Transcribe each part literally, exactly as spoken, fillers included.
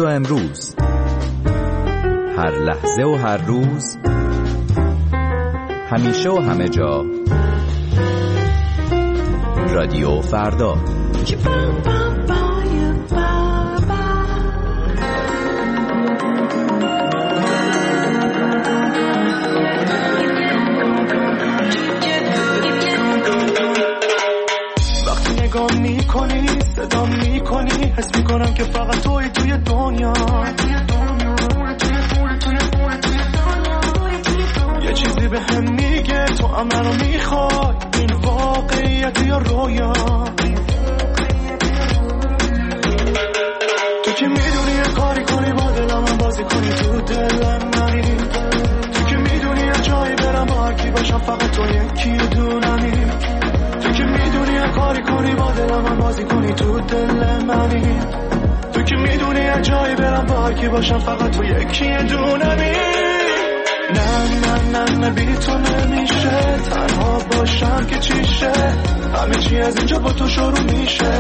و امروز، هر لحظه و هر روز، همیشه و همه جا، رادیو فردا. وقتی نگاه میکنی، صدا میکنی، حس میکنم که فقط توی توی دنیا. یه چیزی به هم میگه تو هم منو میخوای، این واقعیت یا رویا. تو که میدونی یه کاری کنی با دلم هم بازی کنی تو دلم منی. تو که میدونی یه جایی برم با هر کی باشم فقط تو یکی دونمی. تو که میدونی یه کاری کنی با دلم هم بازی کنی تو دل منی. تو که میدونی یه جایی برم با هر کی باشم فقط تو یکی دونمی. نه نه نه نه بی تو نمیشه، تنها باشم که چیشه، همه چی از اینجا با تو شروع میشه.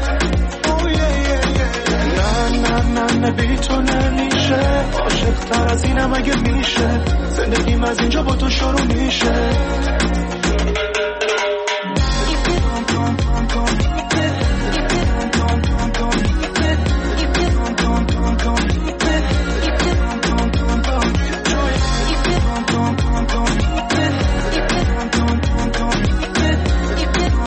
نه نه نه نه بی تو نمیشه، عاشق تر از اینم اگه میشه، زندگیم از اینجا با تو شروع میشه.